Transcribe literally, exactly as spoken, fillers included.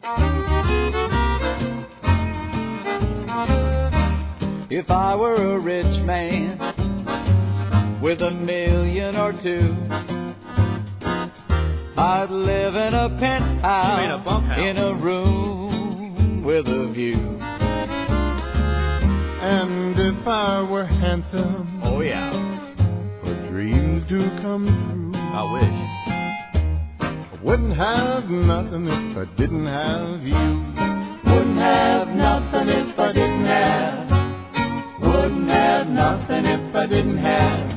If I were a rich man with a million or two, I'd live in a penthouse, You mean a bump house. in a room with a view. And if I were handsome, Oh yeah, where dreams do come true, I wish. I wouldn't have nothing if I didn't have you. wouldn't have nothing if I didn't have. Wouldn't have nothing if I didn't have